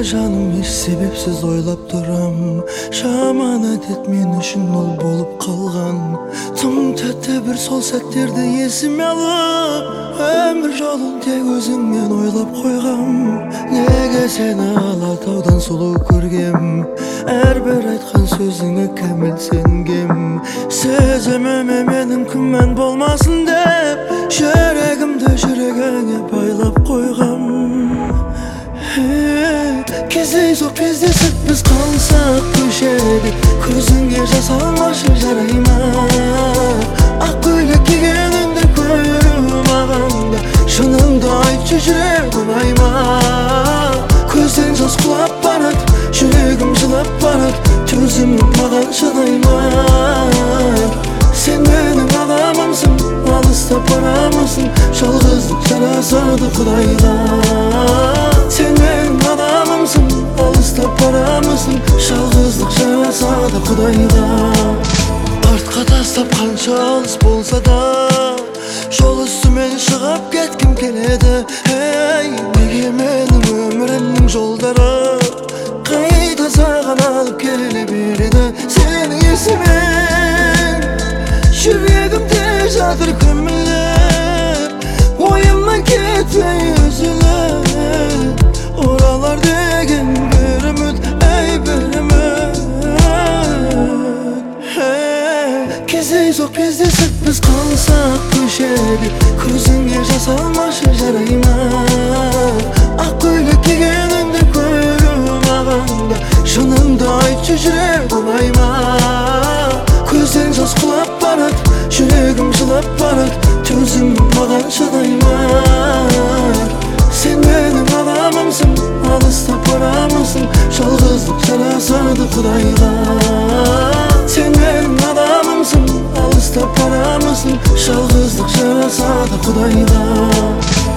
жаным еш себепсіз ойлап тұрам. Жаман әдет мен үшін ол болып қалған. Тым тәтті бір сол сәттерді есіме алып, өмір жолын тек өзіңмен ойлап қойғам. Неге сені Алатаудан сұлу көргем, әрбір айтқан сөзіңе кәміл сенгем. Сезіміме менің күмән болмасын деп, жүрегімді жүрегіңе байлап қойғам. Кездейсоқ кездесіп біз қалсақ көшеде, көзіңе жас алмашы жарай ма? Ақ көйлек кигеніңді көріп мағанда, шыныңды айтшы жүрегім ай ма? Көзден жас құлап барады, жүрегім жылап барады, төзімім маған шыдай ма? Сен менің адамымсың, алыстап барамысың, жалғыздық жарасады Құдайға. Сен менің адамымсың, алыстап барамысың, жалғыздық жарасады Құдайға. Артқа тастап қанша алыс болса да, жол үстімен шығып кеткім келеді. Неге менің өмірімнің жолдары қайта саған алып келе береді? Сенің есімің жүрегімде жатыр көміліп, ойымнан кетпей үзіліп. Оралар деген бір үміт, әй бір үміт. Кездейсоқ кездесіп біз қалсақ көшеде, көзіңе жас алмашы жарай ма? Ақ көйлек кигеніңді көріп мағанда, шыныңды айтшы жүрегім ай ма? Көзден жас құлап барады, жүрегім жылап барады, төзімім маған шыдай ма? Сен менің адамымсың, алыстап барамысың, жалғыздық жарасады Құдайға. Сен менің адамымсың, алыстап барамысың, жалғыздық жарасады Құдайға.